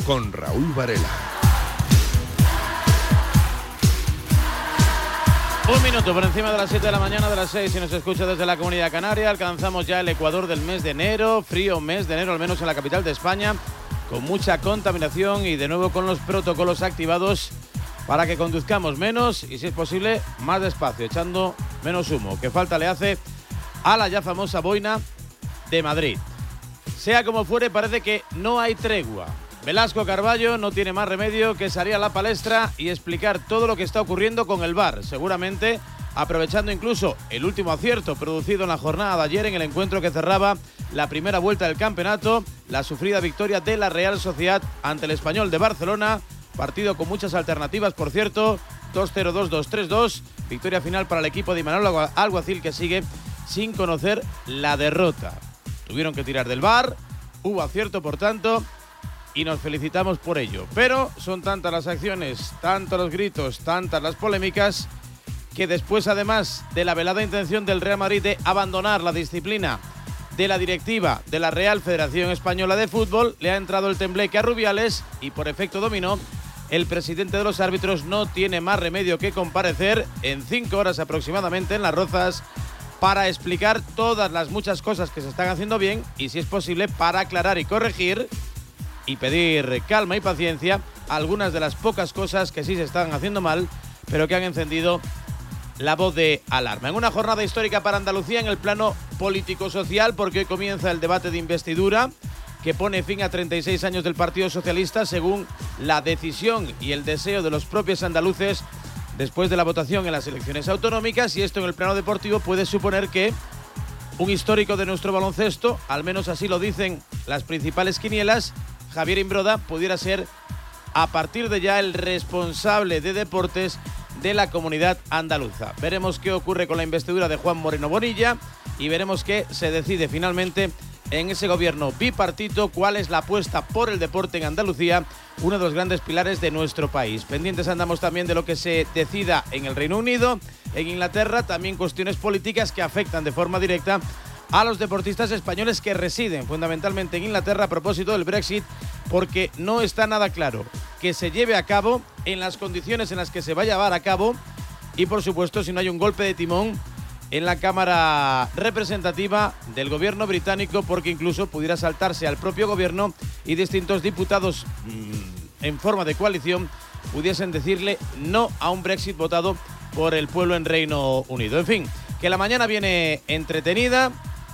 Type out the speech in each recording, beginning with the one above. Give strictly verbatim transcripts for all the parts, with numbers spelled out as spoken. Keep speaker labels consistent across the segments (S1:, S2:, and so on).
S1: con Raúl Varela.
S2: Un minuto por encima de las siete de la mañana, de las seis, si nos escucha desde la Comunidad Canaria. Alcanzamos ya el ecuador del mes de enero, frío mes de enero, al menos en la capital de España, con mucha contaminación y de nuevo con los protocolos activados para que conduzcamos menos y, si es posible, más despacio, echando menos humo, que falta le hace a la ya famosa boina de Madrid. Sea como fuere, parece que no hay tregua. Velasco Carballo no tiene más remedio que salir a la palestra y explicar todo lo que está ocurriendo con el V A R, seguramente aprovechando incluso el último acierto producido en la jornada de ayer en el encuentro que cerraba la primera vuelta del campeonato, la sufrida victoria de la Real Sociedad ante el Español de Barcelona, partido con muchas alternativas, por cierto, dos cero, dos dos, tres dos, victoria final para el equipo de Imanol Alguacil, que sigue sin conocer la derrota. Tuvieron que tirar del V A R, hubo acierto por tanto, y nos felicitamos por ello. Pero son tantas las acciones, tantos los gritos, tantas las polémicas, que después, además de la velada intención del Real Madrid de abandonar la disciplina de la directiva de la Real Federación Española de Fútbol, le ha entrado el tembleque a Rubiales y, por efecto dominó, el presidente de los árbitros no tiene más remedio que comparecer en cinco horas aproximadamente en Las Rozas para explicar todas las muchas cosas que se están haciendo bien y, si es posible, para aclarar y corregir y pedir calma y paciencia a algunas de las pocas cosas que sí se están haciendo mal, pero que han encendido la voz de alarma. En una jornada histórica para Andalucía en el plano político-social, porque hoy comienza el debate de investidura que pone fin a treinta y seis años del Partido Socialista, según la decisión y el deseo de los propios andaluces después de la votación en las elecciones autonómicas, y esto en el plano deportivo puede suponer que un histórico de nuestro baloncesto, al menos así lo dicen las principales quinielas, Javier Imbroda, pudiera ser a partir de ya el responsable de deportes de la comunidad andaluza. Veremos qué ocurre con la investidura de Juan Moreno Bonilla y veremos qué se decide finalmente en ese gobierno bipartito, cuál es la apuesta por el deporte en Andalucía, uno de los grandes pilares de nuestro país. Pendientes andamos también de lo que se decida en el Reino Unido, en Inglaterra, también cuestiones políticas que afectan de forma directa a los deportistas españoles que residen fundamentalmente en Inglaterra a propósito del Brexit, porque no está nada claro que se lleve a cabo en las condiciones en las que se va a llevar a cabo y, por supuesto, si no hay un golpe de timón en la Cámara Representativa del gobierno británico, porque incluso pudiera saltarse al propio gobierno y distintos diputados mmm, en forma de coalición pudiesen decirle no a un Brexit votado por el pueblo en Reino Unido. En fin, que la mañana viene entretenida,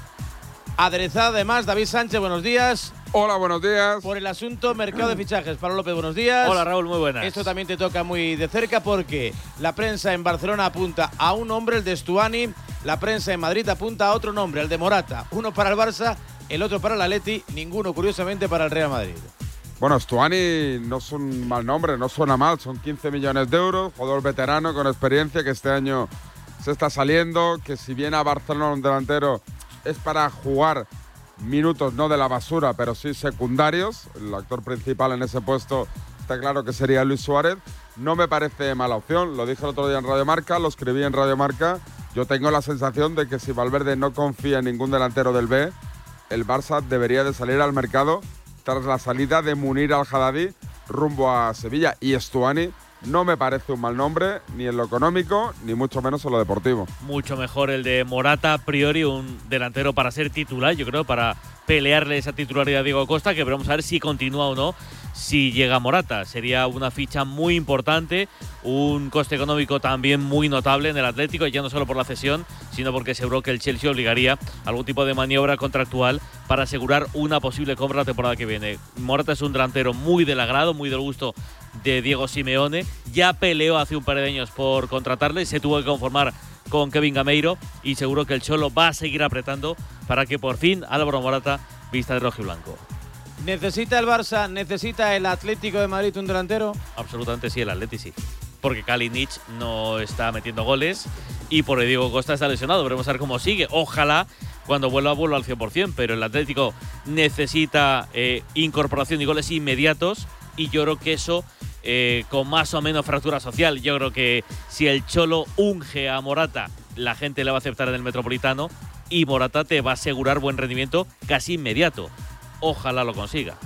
S2: aderezada además. David Sánchez, buenos días.
S3: Hola, buenos días.
S2: Por el asunto mercado de fichajes, Pablo López, buenos días.
S4: Hola, Raúl, muy buenas.
S2: Esto también te toca muy de cerca porque la prensa en Barcelona apunta a un nombre, el de Stuani. La prensa en Madrid apunta a otro nombre, el de Morata. Uno para el Barça, el otro para el Atleti, ninguno, curiosamente, para el Real Madrid.
S3: Bueno, Stuani no es un mal nombre, no suena mal. Son quince millones de euros, jugador veterano con experiencia que este año se está saliendo, que si viene a Barcelona un delantero es para jugar minutos no de la basura, pero sí secundarios. El actor principal en ese puesto está claro que sería Luis Suárez. No me parece mala opción, lo dije el otro día en Radio Marca, lo escribí en Radio Marca. Yo tengo la sensación de que si Valverde no confía en ningún delantero del B, el Barça debería de salir al mercado tras la salida de Munir Al-Haddadi rumbo a Sevilla. Y Stuani no me parece un mal nombre, ni en lo económico, ni mucho menos en lo deportivo.
S4: Mucho mejor el de Morata, a priori, un delantero para ser titular, yo creo, para pelearle esa titularidad a Diego Costa, que vamos a ver si continúa o no si llega Morata. Sería una ficha muy importante, un coste económico también muy notable en el Atlético, ya no solo por la cesión, sino porque seguro que el Chelsea obligaría a algún tipo de maniobra contractual para asegurar una posible compra la temporada que viene. Morata es un delantero muy del agrado, muy del gusto de Diego Simeone. Ya peleó hace un par de años por contratarle, se tuvo que conformar con Kevin Gameiro y seguro que el Cholo va a seguir apretando para que por fin Álvaro Morata vista de rojo y blanco.
S2: ¿Necesita el Barça, necesita el Atlético de Madrid un delantero?
S4: Absolutamente sí, el Atleti sí. Porque Kalinic no está metiendo goles y por Diego Costa está lesionado. Veremos a ver cómo sigue. Ojalá cuando vuelva, vuelva al cien por ciento, pero el Atlético necesita eh, incorporación y goles inmediatos y yo creo que eso, eh, con más o menos fractura social, yo creo que si el Cholo unge a Morata, la gente le va a aceptar en el Metropolitano y Morata te va a asegurar buen rendimiento casi inmediato. Ojalá lo consiga.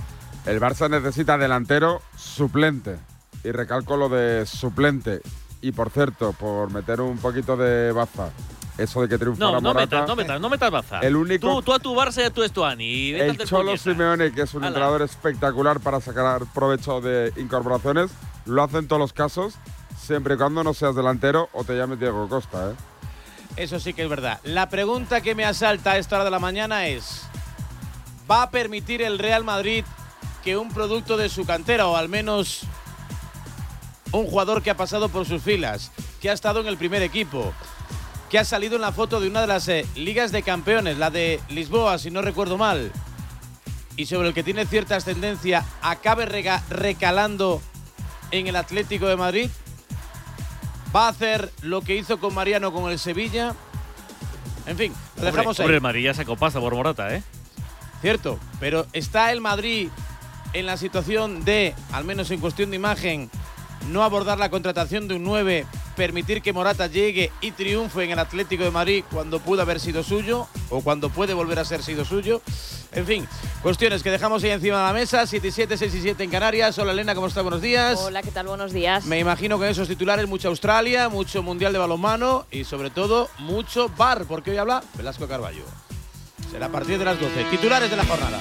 S3: El Barça necesita delantero suplente. Y recalco lo de suplente. Y por cierto, por meter un poquito de baza, eso de que triunfara
S4: No, no
S3: Morata.
S4: metas, no metas, no metas baza.
S3: El único,
S4: tú, tú a tu Barça y a tu Estuani.
S3: el Cholo Simeone, que es un
S4: Ala.
S3: entrenador espectacular para sacar provecho de incorporaciones, lo hace en todos los casos, siempre y cuando no seas delantero o te llames Diego Costa, ¿eh?
S2: Eso sí que es verdad. La pregunta que me asalta a esta hora de la mañana es: ¿va a permitir el Real Madrid que un producto de su cantera, o al menos un jugador que ha pasado por sus filas, que ha estado en el primer equipo, que ha salido en la foto de una de las eh, ligas de campeones, la de Lisboa, si no recuerdo mal, y sobre el que tiene cierta ascendencia, acabe rega- recalando en el Atlético de Madrid? ¿Va a hacer lo que hizo con Mariano con el Sevilla? En fin, lo dejamos
S4: hombre,
S2: ahí.
S4: Hombre, Madrid ya sacó pasta por Morata, ¿eh?
S2: Cierto, pero ¿está el Madrid en la situación de, al menos en cuestión de imagen, no abordar la contratación de un nueve, permitir que Morata llegue y triunfe en el Atlético de Madrid cuando pudo haber sido suyo o cuando puede volver a ser sido suyo? En fin, cuestiones que dejamos ahí encima de la mesa. siete y siete, seis y siete en Canarias. Hola Elena, ¿cómo está? Buenos días.
S1: Hola, ¿qué tal? Buenos días.
S2: Me imagino que en esos titulares mucha Australia, mucho Mundial de Balonmano y sobre todo mucho V A R, porque hoy habla Velasco Carballo. Será a partir de las doce. Titulares de la jornada.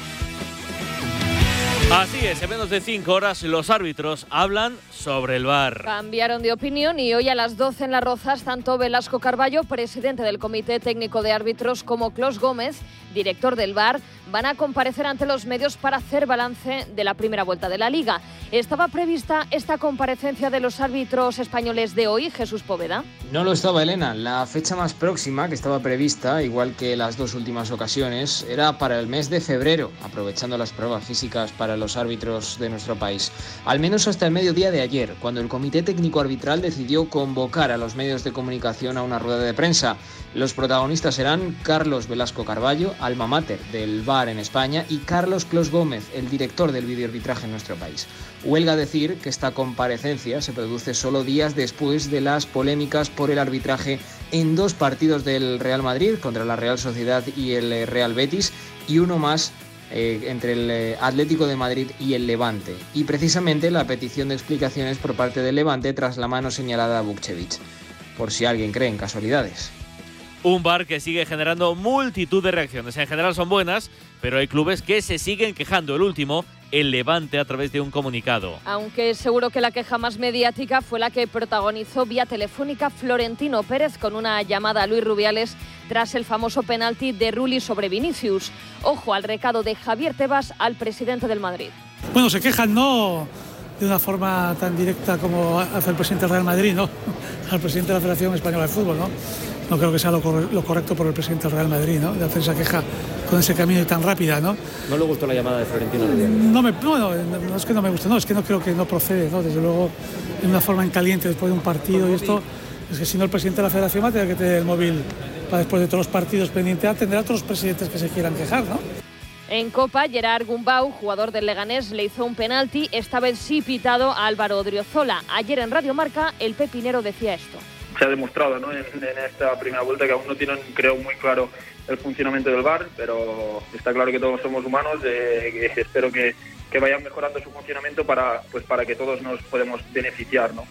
S4: Así es, en menos de cinco horas los árbitros hablan sobre el V A R.
S1: Cambiaron de opinión y hoy a las doce en Las Rozas, tanto Velasco Carballo, presidente del Comité Técnico de Árbitros, como Clos Gómez, director del V A R, van a comparecer ante los medios para hacer balance de la primera vuelta de la Liga. ¿Estaba prevista esta comparecencia de los árbitros españoles de hoy, Jesús Poveda?
S5: No lo estaba, Elena. La fecha más próxima que estaba prevista, igual que las dos últimas ocasiones, era para el mes de febrero, aprovechando las pruebas físicas para los árbitros de nuestro país. Al menos hasta el mediodía de ayer, cuando el Comité Técnico Arbitral decidió convocar a los medios de comunicación a una rueda de prensa. Los protagonistas serán Carlos Velasco Carballo, alma mater del V A R en España, y Carlos Clos Gómez, el director del videoarbitraje en nuestro país. Huelga decir que esta comparecencia se produce solo días después de las polémicas por el arbitraje en dos partidos del Real Madrid contra la Real Sociedad y el Real Betis, y uno más eh, entre el eh, Atlético de Madrid y el Levante. Y precisamente la petición de explicaciones por parte del Levante tras la mano señalada a Vukcevic, por si alguien cree en casualidades.
S4: Un V A R que sigue generando multitud de reacciones. En general son buenas, pero hay clubes que se siguen quejando. El último, el Levante, a través de un comunicado.
S1: Aunque seguro que la queja más mediática fue la que protagonizó vía telefónica Florentino Pérez con una llamada a Luis Rubiales tras el famoso penalti de Rulli sobre Vinicius. Ojo al recado de Javier Tebas al presidente del Madrid.
S6: Bueno, se quejan no de una forma tan directa como hace el presidente del Real Madrid, ¿no? Al presidente de la Federación Española de Fútbol, ¿no? No creo que sea lo, cor- lo correcto por el presidente del Real Madrid, ¿no? De hacer esa queja con ese camino tan rápida, ¿no?
S7: ¿No le gustó la llamada de Florentino?
S6: No, me, no, no, no es que no me guste, no, es que no creo que no procede, ¿no? Desde luego, en una forma en caliente después de un partido y esto, es que si no el presidente de la Federación va a tener que tener el móvil para después de todos los partidos pendiente a atender a otros presidentes que se quieran quejar, ¿no?
S1: En Copa, Gerard Gumbau, jugador del Leganés, le hizo un penalti, esta vez sí pitado a Álvaro Odriozola. Ayer en Radio Marca, el pepinero decía esto.
S8: Se ha demostrado, ¿no?, en, en esta primera vuelta que aún no tienen, creo, muy claro el funcionamiento del V A R, pero está claro que todos somos humanos, eh, que espero que, que vayan mejorando su funcionamiento para, pues, para que todos nos podemos beneficiar, ¿no?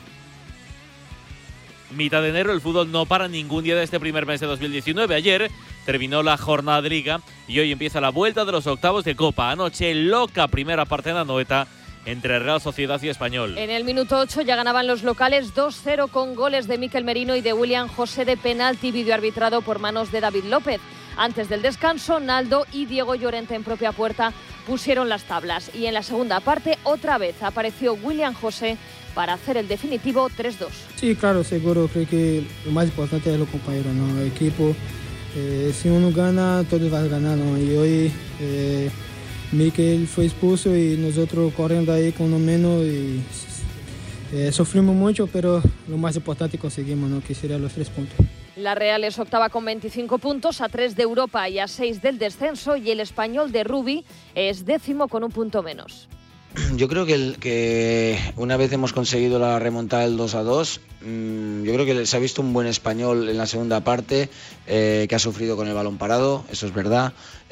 S4: Mitad de enero, el fútbol no para ningún día de este primer mes de dos mil diecinueve. Ayer terminó la jornada de Liga y hoy empieza la vuelta de los octavos de Copa. Anoche, loca primera parte en Anoeta entre Real Sociedad y Español.
S1: En el minuto ocho ya ganaban los locales dos cero con goles de Mikel Merino y de William José de penalti videoarbitrado por manos de David López. Antes del descanso, Naldo y Diego Llorente en propia puerta pusieron las tablas. Y en la segunda parte, otra vez apareció William José para hacer el definitivo tres dos.
S9: Sí, claro, seguro. Creo que lo más importante es los compañeros, ¿no? El equipo. Eh, si uno gana, todos van a ganar, ¿no? Y hoy eh, Mikel fue expulso y nosotros corriendo ahí con uno menos y eh, sufrimos mucho, pero lo más importante conseguimos, ¿no? Que serían los tres puntos.
S1: La Real es octava con veinticinco puntos, a tres de Europa y a seis del descenso, y el Español de Rubi es décimo con un punto menos.
S10: Yo creo que, el, que una vez hemos conseguido la remontada del dos a dos, mmm, yo creo que se ha visto un buen Español en la segunda parte, eh, que ha sufrido con el balón parado, eso es verdad,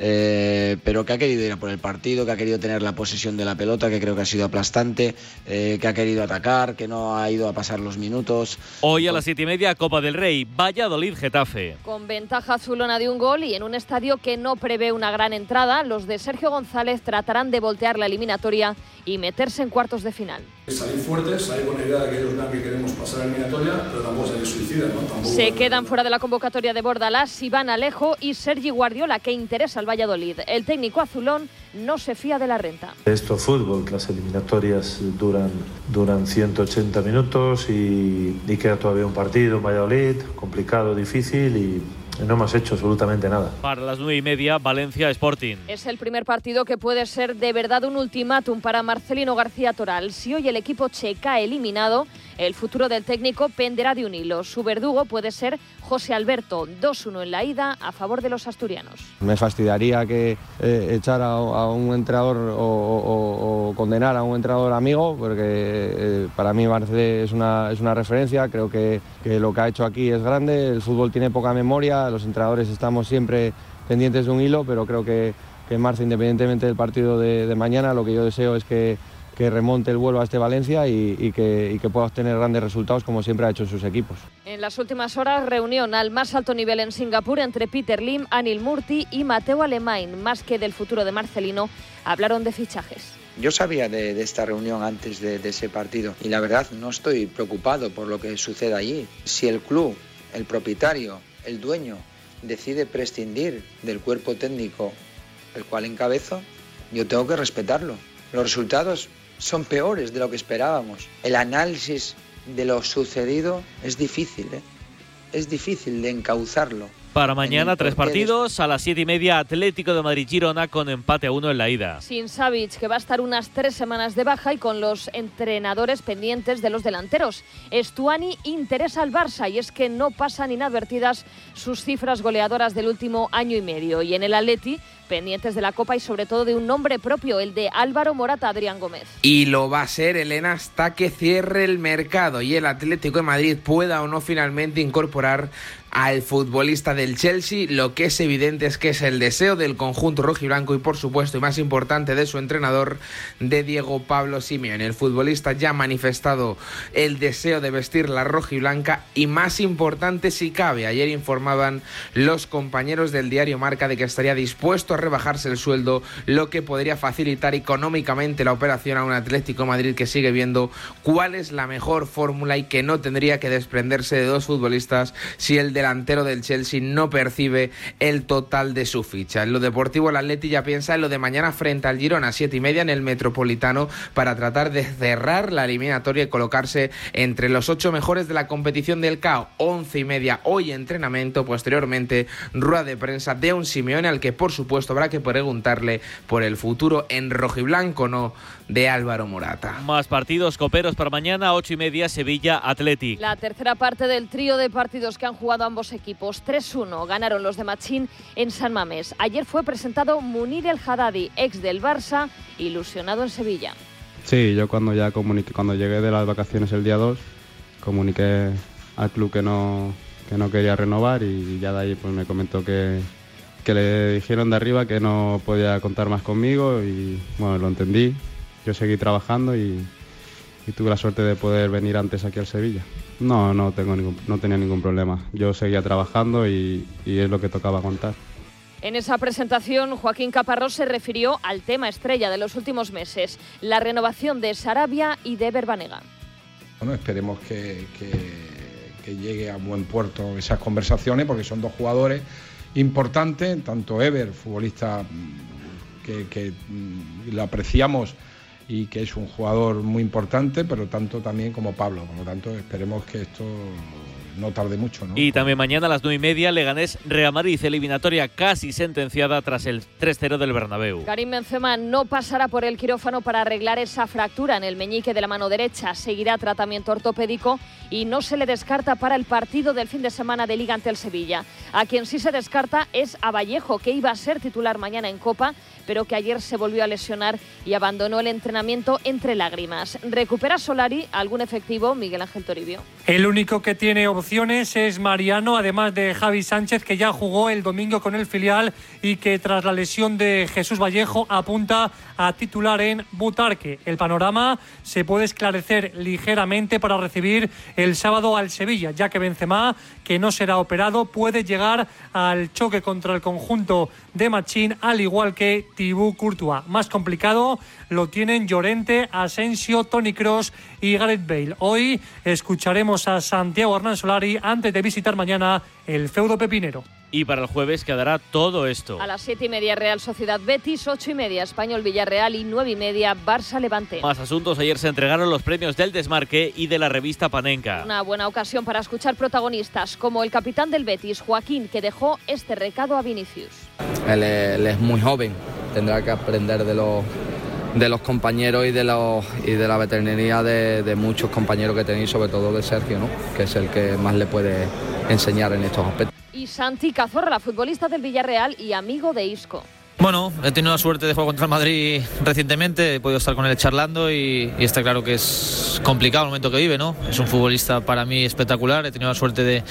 S10: eh, pero que ha querido ir a por el partido, que ha querido tener la posesión de la pelota, que creo que ha sido aplastante, eh, que ha querido atacar, que no ha ido a pasar los minutos.
S4: Hoy a las siete y media, Copa del Rey, Valladolid-Getafe.
S1: Con ventaja azulona de un gol y en un estadio que no prevé una gran entrada, los de Sergio González tratarán de voltear la eliminatoria y meterse en cuartos de final.
S11: Salir fuertes, salir con la idea de que ellos vean que queremos pasar la eliminatoria, pero tampoco salir suicida, ¿no? Tampoco
S1: se quedan fuera de la convocatoria de Bordalás, Iván Alejo y Sergi Guardiola, que interesa al Valladolid. El técnico azulón no se fía de la renta.
S12: Esto es fútbol, las eliminatorias duran, duran ciento ochenta minutos y, y queda todavía un partido en Valladolid, complicado, difícil y no hemos hecho absolutamente nada.
S4: Para las nueve y media, Valencia Sporting.
S1: Es el primer partido que puede ser de verdad un ultimátum para Marcelino García Toral. Si hoy el equipo che cae eliminado, el futuro del técnico penderá de un hilo. Su verdugo puede ser José Alberto, dos uno en la ida a favor de los asturianos.
S13: Me fastidiaría que eh, echar a, a un entrenador o, o, o condenar a un entrenador amigo, porque eh, para mí Marcel es una, es una referencia, creo que, que lo que ha hecho aquí es grande, el fútbol tiene poca memoria, los entrenadores estamos siempre pendientes de un hilo, pero creo que, que Marcel, independientemente del partido de, de mañana, lo que yo deseo es que que remonte el vuelo a este Valencia y, y, que, y que pueda obtener grandes resultados como siempre ha hecho en sus equipos.
S1: En las últimas horas, reunión al más alto nivel en Singapur entre Peter Lim, Anil Murti y Mateu Alemany. Más que del futuro de Marcelino, hablaron de fichajes.
S14: Yo sabía de, de esta reunión antes de, de ese partido y la verdad no estoy preocupado por lo que suceda allí. Si el club, el propietario, el dueño decide prescindir del cuerpo técnico el cual encabezo, yo tengo que respetarlo. Los resultados son peores de lo que esperábamos. El análisis de lo sucedido es difícil, ¿eh? Es difícil de encauzarlo.
S4: Para mañana, tres partidos. A las siete y media, Atlético de Madrid-Girona con empate a uno en la ida.
S1: Sin Savic, que va a estar unas tres semanas de baja y con los entrenadores pendientes de los delanteros. Estuani interesa al Barça y es que no pasan inadvertidas sus cifras goleadoras del último año y medio. Y en el Atleti, pendientes de la Copa y sobre todo de un nombre propio, el de Álvaro Morata. Adrián Gómez.
S15: Y lo va a ser, Elena, hasta que cierre el mercado y el Atlético de Madrid pueda o no finalmente incorporar al futbolista del Chelsea. Lo que es evidente es que es el deseo del conjunto rojiblanco y por supuesto y más importante de su entrenador, de Diego Pablo Simeone. El futbolista ya ha manifestado el deseo de vestir la rojiblanca y más importante si cabe, ayer informaban los compañeros del diario Marca de que estaría dispuesto a rebajarse el sueldo, lo que podría facilitar económicamente la operación a un Atlético de Madrid que sigue viendo cuál es la mejor fórmula y que no tendría que desprenderse de dos futbolistas si el delantero del Chelsea no percibe el total de su ficha. En lo deportivo, el Atleti ya piensa en lo de mañana frente al Girona, siete y media en el Metropolitano, para tratar de cerrar la eliminatoria y colocarse entre los ocho mejores de la competición del C A O. Once y media hoy entrenamiento, posteriormente rueda de prensa de un Simeone al que por supuesto habrá que preguntarle por el futuro en rojiblanco, no, de Álvaro Morata.
S4: Más partidos coperos para mañana, ocho y media, Sevilla Athletic.
S1: La tercera parte del trío de partidos que han jugado ambos equipos. tres uno ganaron los de Machín en San Mamés. Ayer fue presentado Munir El Haddadi, ex del Barça, ilusionado en Sevilla.
S16: Sí, yo cuando ya comuniqué, cuando llegué de las vacaciones el día dos, comuniqué al club que no, que no quería renovar y ya de ahí pues me comentó que, que le dijeron de arriba que no podía contar más conmigo y bueno, lo entendí. Yo seguí trabajando y, y tuve la suerte de poder venir antes aquí al Sevilla. No, no, tengo ningún, no tenía ningún problema. Yo seguía trabajando y, y es lo que tocaba contar.
S1: En esa presentación, Joaquín Caparrós se refirió al tema estrella de los últimos meses, la renovación de Sarabia y de Ever Banega.
S17: Bueno, esperemos que, que, que llegue a buen puerto esas conversaciones, porque son dos jugadores importantes, tanto Ever, futbolista que, que lo apreciamos y que es un jugador muy importante, pero tanto también como Pablo. Por lo tanto, esperemos que esto no tarde mucho, ¿no?
S4: Y también mañana a las nueve y media, Leganés Real Madrid, eliminatoria casi sentenciada tras el tres cero del Bernabéu.
S1: Karim Benzema no pasará por el quirófano para arreglar esa fractura en el meñique de la mano derecha. Seguirá tratamiento ortopédico y no se le descarta para el partido del fin de semana de Liga ante el Sevilla. A quien sí se descarta es a Vallejo, que iba a ser titular mañana en Copa, pero que ayer se volvió a lesionar y abandonó el entrenamiento entre lágrimas. ¿Recupera Solari algún efectivo, Miguel Ángel Toribio?
S18: El único que tiene opciones es Mariano, además de Javi Sánchez, que ya jugó el domingo con el filial y que tras la lesión de Jesús Vallejo apunta a titular en Butarque. El panorama se puede esclarecer ligeramente para recibir el sábado al Sevilla, ya que Benzema, que no será operado, puede llegar al choque contra el conjunto de Machín, al igual que Thibaut Courtois. Más complicado lo tienen Llorente, Asensio, Toni Kroos y Gareth Bale. Hoy escucharemos a Santiago Hernán Solari antes de visitar mañana el feudo pepinero.
S4: Y para el jueves quedará todo esto.
S1: A las siete y media Real Sociedad Betis, ocho y media Español Villarreal y nueve y media Barça Levante.
S4: Más asuntos. Ayer se entregaron los premios del Desmarque y de la revista Panenka.
S1: Una buena ocasión para escuchar protagonistas como el capitán del Betis, Joaquín, que dejó este recado a Vinicius.
S19: Él es, él es muy joven, tendrá que aprender de los de los compañeros y de los y de la veteranía de, de muchos compañeros que tenéis, sobre todo de Sergio, ¿no? Que es el que más le puede enseñar en estos aspectos.
S1: Y Santi Cazorla, futbolista del Villarreal y amigo de Isco.
S20: Bueno, he tenido la suerte de jugar contra el Madrid recientemente, he podido estar con él charlando y, y está claro que es complicado el momento que vive, ¿no? Es un futbolista para mí espectacular, he tenido la suerte de,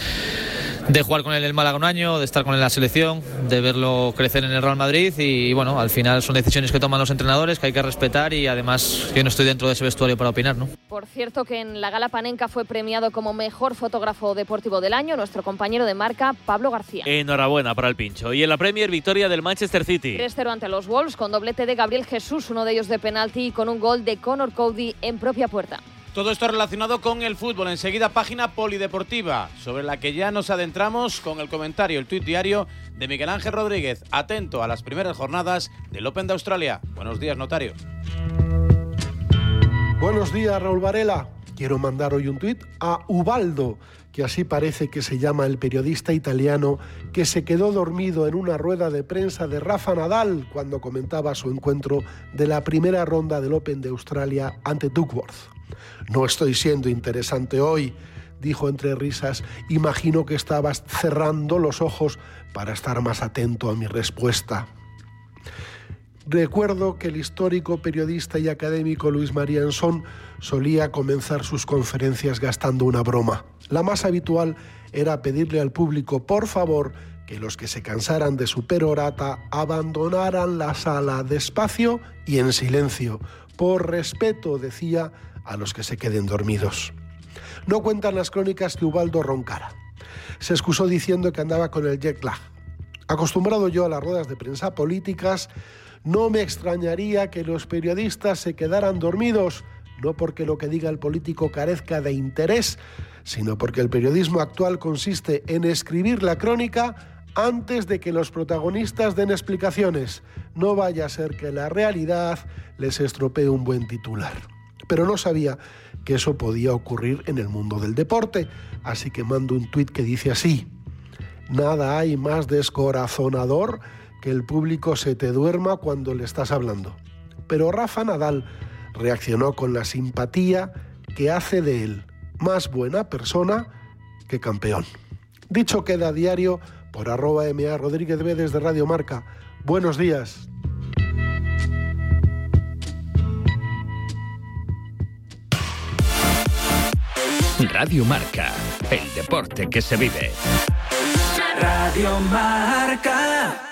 S20: de jugar con él en el Málaga un año, de estar con él en la selección, de verlo crecer en el Real Madrid y, y bueno, al final son decisiones que toman los entrenadores que hay que respetar y además yo no estoy dentro de ese vestuario para opinar, ¿no?
S1: Por cierto que en la Gala Panenka fue premiado como mejor fotógrafo deportivo del año nuestro compañero de marca Pablo García.
S4: Enhorabuena para el Pincho. Y en la Premier, victoria del Manchester City.
S1: tres cero ante los Wolves con doblete de Gabriel Jesús, uno de ellos de penalti y con un gol de Conor Cody en propia puerta.
S2: Todo esto relacionado con el fútbol. Enseguida página polideportiva, sobre la que ya nos adentramos con el comentario, el tuit diario de Miguel Ángel Rodríguez. Atento a las primeras jornadas del Open de Australia. Buenos días, notario.
S21: Buenos días, Raúl Varela. Quiero mandar hoy un tuit a Ubaldo, que así parece que se llama el periodista italiano que se quedó dormido en una rueda de prensa de Rafa Nadal cuando comentaba su encuentro de la primera ronda del Open de Australia ante Duckworth. No estoy siendo interesante hoy, dijo entre risas. Imagino que estabas cerrando los ojos para estar más atento a mi respuesta. Recuerdo que el histórico periodista y académico Luis María Ensón solía comenzar sus conferencias gastando una broma. La más habitual era pedirle al público, por favor, que los que se cansaran de su perorata abandonaran la sala despacio y en silencio, por respeto, decía, a los que se queden dormidos. No cuentan las crónicas que Ubaldo roncara. Se excusó diciendo que andaba con el jet lag. Acostumbrado yo a las ruedas de prensa políticas, no me extrañaría que los periodistas se quedaran dormidos, no porque lo que diga el político carezca de interés, sino porque el periodismo actual consiste en escribir la crónica antes de que los protagonistas den explicaciones. No vaya a ser que la realidad les estropee un buen titular. Pero no sabía que eso podía ocurrir en el mundo del deporte, así que mando un tuit que dice así: nada hay más descorazonador que el público se te duerma cuando le estás hablando. Pero Rafa Nadal reaccionó con la simpatía que hace de él más buena persona que campeón. Dicho queda a diario por arroba ma Rodríguez B desde Radio Marca. Buenos días.
S22: Radio Marca, el deporte que se vive.
S23: Radio Marca.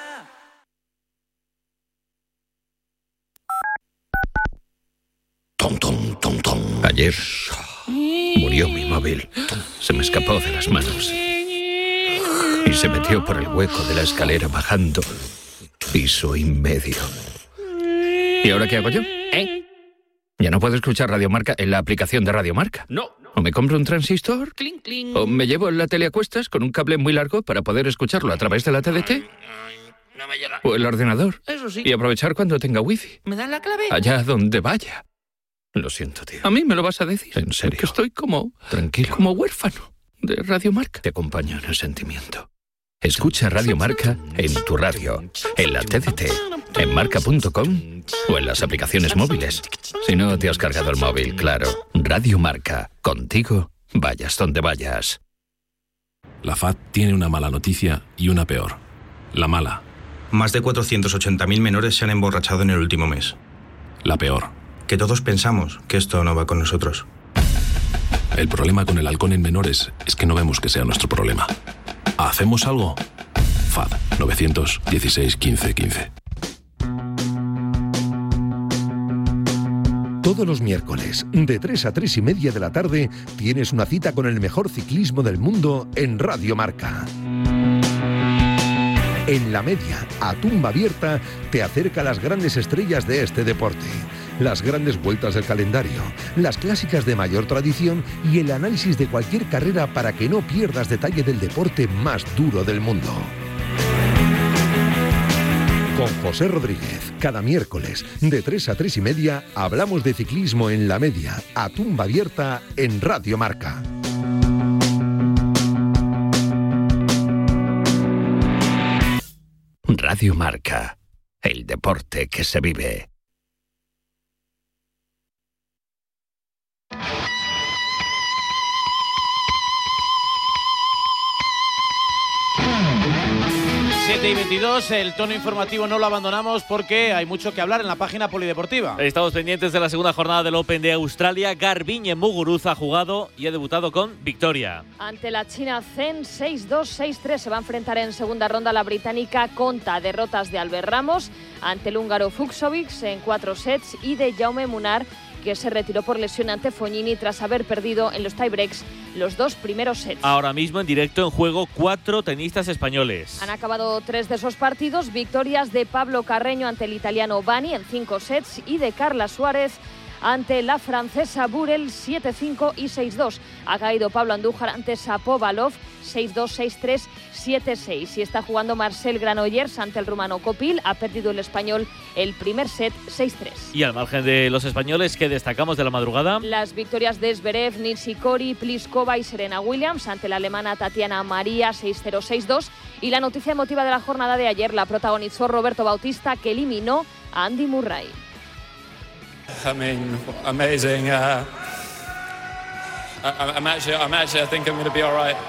S22: Ayer murió mi móvil. Se me escapó de las manos y se metió por el hueco de la escalera bajando piso y medio. ¿Y ahora qué hago yo? ¿Eh? ¿Ya no puedo escuchar Radio Marca en la aplicación de Radio Marca?
S23: No.
S22: ¿O me compro un transistor?
S23: Clink, clink.
S22: ¿O me llevo la tele a cuestas con un cable muy largo para poder escucharlo a través de la T D T?
S23: No me llega.
S22: ¿O el ordenador?
S23: Eso sí.
S22: Y aprovechar cuando tenga wifi.
S23: ¿Me dan la clave?
S22: Allá donde vaya. Lo siento, tío. ¿A mí me lo vas a decir? ¿En serio? Que estoy como... Tranquilo. Como huérfano de Radio Marca. Te acompaño en el sentimiento. Escucha Radio Marca en tu radio, en la T D T, en marca punto com o en las aplicaciones móviles. Si no te has cargado el móvil, claro. Radio Marca. Contigo, vayas donde vayas.
S24: La F A D tiene una mala noticia y una peor. La mala.
S3: Más de cuatrocientos ochenta mil menores se han emborrachado en el último mes. La peor. Que todos pensamos que esto no va con nosotros.
S5: El problema con el alcohol en menores es que no vemos que sea nuestro problema. ¿Hacemos algo? F A D nueve uno seis, quince, quince.
S7: Todos los miércoles, de tres a tres y media de la tarde, tienes una cita con el mejor ciclismo del mundo en Radio Marca. En La Media, a tumba abierta, te acerca a las grandes estrellas de este deporte, las grandes vueltas del calendario, las clásicas de mayor tradición y el análisis de cualquier carrera para que no pierdas detalle del deporte más duro del mundo. Con José Rodríguez, cada miércoles, de tres a tres y media, hablamos de ciclismo en La Media, a tumba abierta en Radio Marca.
S24: Radio Marca, el deporte que se vive.
S2: siete y veintidós, el tono informativo no lo abandonamos porque hay mucho que hablar en la página polideportiva.
S4: Estamos pendientes de la segunda jornada del Open de Australia. Garbiñe Muguruza ha jugado y ha debutado con victoria.
S1: Ante la China Zheng, seis dos, seis tres, se va a enfrentar en segunda ronda la británica Konta. Derrotas de Albert Ramos ante el húngaro Fucsovic en cuatro sets y de Jaume Munar, que se retiró por lesión ante Fognini tras haber perdido en los tiebreaks los dos primeros sets.
S4: Ahora mismo en directo en juego cuatro tenistas españoles.
S1: Han acabado tres de esos partidos, victorias de Pablo Carreño ante el italiano Bani en cinco sets y de Carla Suárez ante la francesa Burel siete cinco y seis dos. Ha caído Pablo Andújar ante Shapovalov seis dos, seis tres, siete seis. Y está jugando Marcel Granollers ante el rumano Copil. Ha perdido el español el primer set seis tres.
S4: Y al margen de los españoles, ¿qué destacamos de la madrugada?
S1: Las victorias de Zverev, Nishikori, Pliskova y Serena Williams ante la alemana Tatiana María seis cero, seis dos. Y la noticia emotiva de la jornada de ayer la protagonizó Roberto Bautista, que eliminó a Andy Murray.
S25: I mean, amazing. Uh, I, I'm actually, I'm actually, I think I'm going to be all right.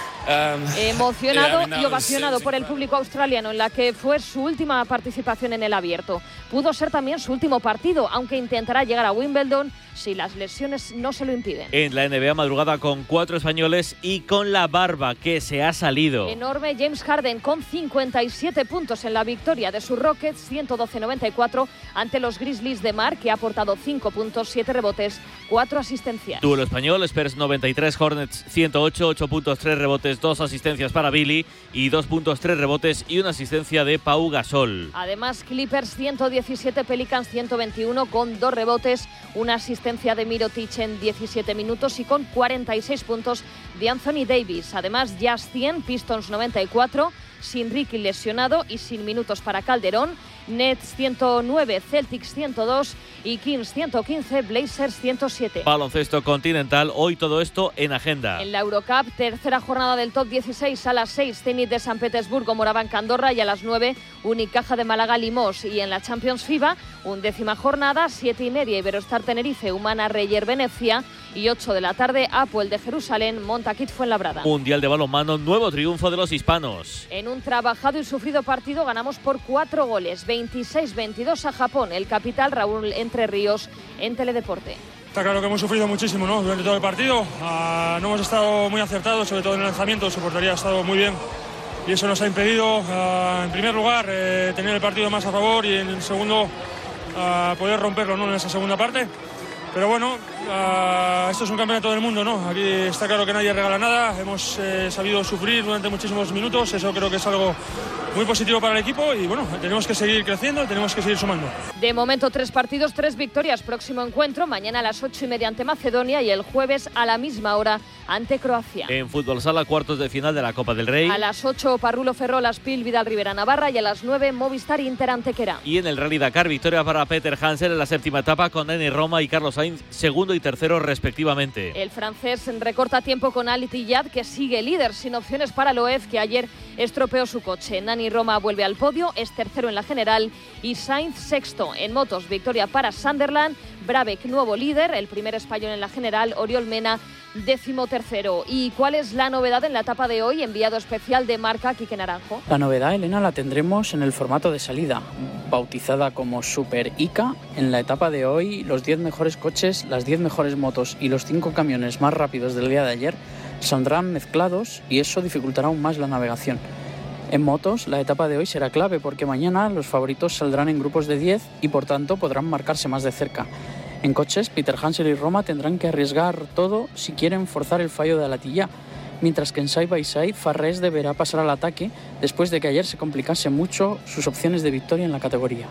S25: Um,
S1: Emocionado
S25: yeah, I mean,
S1: y ovacionado por el público australiano en la que fue su última participación en el Abierto. Pudo ser también su último partido, aunque intentará llegar a Wimbledon si las lesiones no se lo impiden.
S4: En la N B A madrugada con cuatro españoles y con la barba que se ha salido.
S1: Enorme James Harden con cincuenta y siete puntos en la victoria de sus Rockets, ciento doce a noventa y cuatro ante los Grizzlies de Mar, que ha aportado cinco puntos, siete rebotes, cuatro asistencias.
S4: Duelo español, Spurs noventa y tres, Hornets ciento ocho, ocho puntos, tres rebotes, dos asistencias para Billy y dos puntos, tres rebotes y una asistencia de Pau Gasol.
S1: Además, Clippers ciento diecisiete, Pelicans ciento veintiuno con dos rebotes, una asistencia de Mirotic en diecisiete minutos y con cuarenta y seis puntos de Anthony Davis. Además, Jazz cien, Pistons noventa y cuatro, sin Ricky lesionado y sin minutos para Calderón. Nets ciento nueve, Celtics ciento dos y Kings ciento quince, Blazers ciento siete.
S4: Baloncesto continental, hoy todo esto en agenda.
S1: En la Eurocup, tercera jornada del top dieciséis, a las seis, Zenit de San Petersburgo, Morabanca Andorra, y a las nueve, Unicaja de Málaga Limos. Y en la Champions FIBA, undécima jornada, siete y media, Iberostar Tenerife, Humana Reyer Venecia, y ocho de la tarde, Apoel de Jerusalén, Montaquit Fuenlabrada.
S4: Mundial de balonmano, nuevo triunfo de los hispanos.
S1: En un trabajado y sufrido partido ganamos por cuatro goles, veintiséis veintidós a Japón. El capital Raúl Entre Ríos en Teledeporte.
S26: Está claro que hemos sufrido muchísimo, ¿no?, durante todo el partido. Uh, no hemos estado muy acertados, sobre todo en el lanzamiento. Su portería ha estado muy bien y eso nos ha impedido, uh, en primer lugar, eh, tener el partido más a favor y en segundo, uh, poder romperlo, ¿no?, en esa segunda parte. Pero bueno, uh, esto es un campeonato del mundo, ¿no? Aquí está claro que nadie regala nada. Hemos eh, sabido sufrir durante muchísimos minutos. Eso creo que es algo muy positivo para el equipo y bueno, tenemos que seguir creciendo, tenemos que seguir sumando.
S1: De momento tres partidos, tres victorias. Próximo encuentro mañana a las ocho y media ante Macedonia y el jueves a la misma hora ante Croacia.
S4: En fútbol sala, cuartos de final de la Copa del Rey.
S1: A las ocho, Parrulo Ferrol, Aspil, Vidal Rivera Navarra, y a las nueve, Movistar Inter Antequera.
S4: Y en el Rally Dakar, victoria para Peter Hansen en la séptima etapa con Dani Roma y Carlos Sainz, segundo y tercero respectivamente.
S1: El francés recorta tiempo con Ali Tillad, que sigue líder sin opciones para Loeb, que ayer estropeó su coche. Dani Roma vuelve al podio, es tercero en la general y Sainz sexto. En motos, victoria para Sunderland, Brabec nuevo líder, el primer español en la general, Oriol Mena décimo tercero. ¿Y cuál es la novedad en la etapa de hoy? Enviado especial de Marca, Quique Naranjo.
S6: La novedad, Elena, la tendremos en el formato de salida, bautizada como Super Ica. En la etapa de hoy, los diez mejores coches, las diez mejores motos y los cinco camiones más rápidos del día de ayer saldrán mezclados y eso dificultará aún más la navegación. En motos, la etapa de hoy será clave porque mañana los favoritos saldrán en grupos de diez y por tanto podrán marcarse más de cerca. En coches, Peter Hansel y Roma tendrán que arriesgar todo si quieren forzar el fallo de Alatilla, mientras que en Side by Side Farrés deberá pasar al ataque después de que ayer se complicase mucho sus opciones de victoria en la categoría.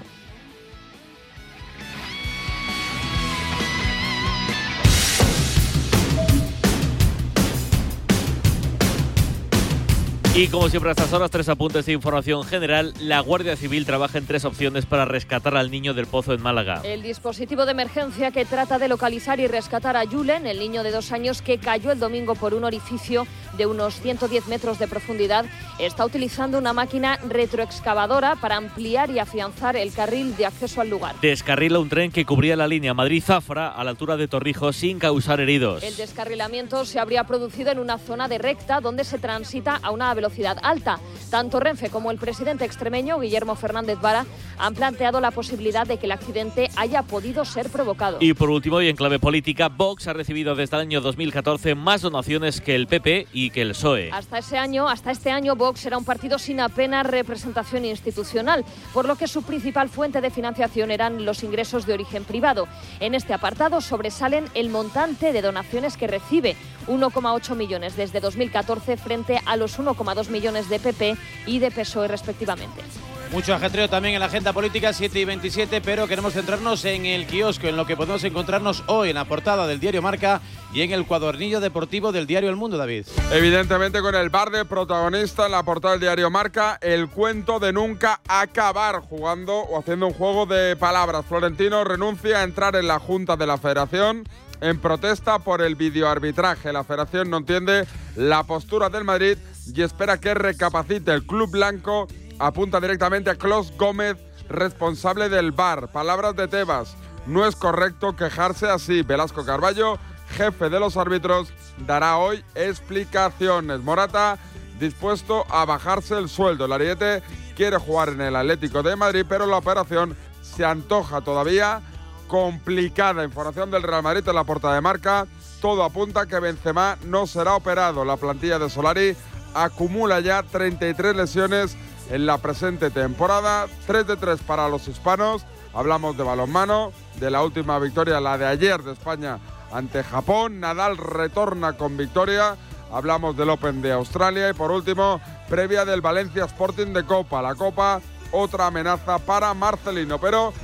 S4: Y como siempre a estas horas, tres apuntes de información general. La Guardia Civil trabaja en tres opciones para rescatar al niño del pozo en Málaga.
S1: El dispositivo de emergencia que trata de localizar y rescatar a Julen, el niño de dos años que cayó el domingo por un orificio de unos ciento diez metros de profundidad, está utilizando una máquina retroexcavadora para ampliar y afianzar el carril de acceso al lugar.
S4: Descarrila un tren que cubría la línea Madrid-Zafra a la altura de Torrijos sin causar heridos.
S1: El descarrilamiento se habría producido en una zona de recta donde se transita a una velocidad alta. Tanto Renfe como el presidente extremeño, Guillermo Fernández Vara, han planteado la posibilidad de que el accidente haya podido ser provocado.
S4: Y por último, y en clave política, Vox ha recibido desde el año dos mil catorce más donaciones que el P P y que el P S O E.
S1: Hasta ese año, hasta este año, Vox era un partido sin apenas representación institucional, por lo que su principal fuente de financiación eran los ingresos de origen privado. En este apartado sobresalen el montante de donaciones que recibe, uno coma ocho millones desde dos mil catorce frente a los uno coma dos millones de P P y de P S O E respectivamente.
S2: Mucho ajetreo también en la agenda política, siete y veintisiete, pero queremos centrarnos en el kiosco, en lo que podemos encontrarnos hoy en la portada del diario Marca y en el cuadernillo deportivo del diario El Mundo, David.
S8: Evidentemente con el bar de protagonista en la portada del diario Marca, el cuento de nunca acabar, jugando o haciendo un juego de palabras. Florentino renuncia a entrar en la Junta de la Federación en protesta por el videoarbitraje. La Federación no entiende la postura del Madrid y espera que recapacite. El club blanco apunta directamente a Clos Gómez, responsable del V A R. Palabras de Tebas: no es correcto quejarse así. Velasco Carballo, jefe de los árbitros, dará hoy explicaciones. Morata dispuesto a bajarse el sueldo. El ariete quiere jugar en el Atlético de Madrid, pero la operación se antoja todavía complicada. Información del Real Madrid en la portada de Marca. Todo apunta a que Benzema no será operado. La plantilla de Solari acumula ya treinta y tres lesiones en la presente temporada, tres de tres para los hispanos. Hablamos de balonmano, de la última victoria, la de ayer de España ante Japón. Nadal retorna con victoria. Hablamos del Open de Australia y por último, previa del Valencia Sporting de Copa. La Copa, otra amenaza para Marcelino, pero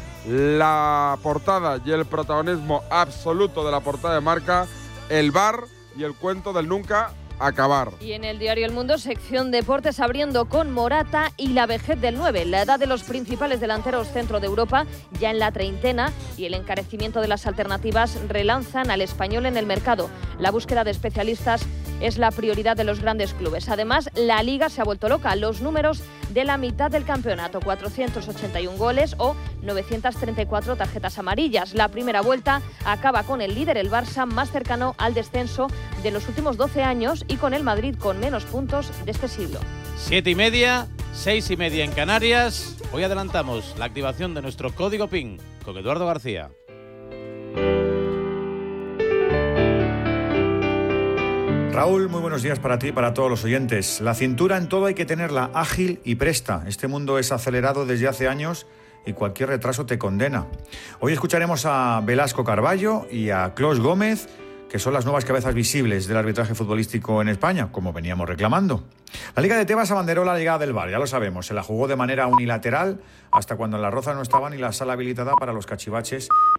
S8: la portada y el protagonismo absoluto de la portada de Marca, el V A R y el cuento del nunca acabar.
S1: Y en el diario El Mundo, sección deportes, abriendo con Morata y la vejez del nueve, la edad de los principales delanteros centro de Europa, ya en la treintena, y el encarecimiento de las alternativas relanzan al español en el mercado. La búsqueda de especialistas es la prioridad de los grandes clubes. Además, la Liga se ha vuelto loca. Los números de la mitad del campeonato: cuatrocientos ochenta y uno goles o novecientas treinta y cuatro tarjetas amarillas. La primera vuelta acaba con el líder, el Barça, más cercano al descenso de los últimos doce años y con el Madrid con menos puntos de este siglo.
S2: Siete y media, seis y media en Canarias. Hoy adelantamos la activación de nuestro código P I N con Eduardo García.
S9: Raúl, muy buenos días para ti y para todos los oyentes. La cintura en todo hay que tenerla ágil y presta. Este mundo es acelerado desde hace años y cualquier retraso te condena. Hoy escucharemos a Velasco Carballo y a Clos Gómez, que son las nuevas cabezas visibles del arbitraje futbolístico en España, como veníamos reclamando. La Liga de Tebas abanderó la llegada del V A R, ya lo sabemos. Se la jugó de manera unilateral hasta cuando en la Roza no estaba ni la sala habilitada para los cachivaches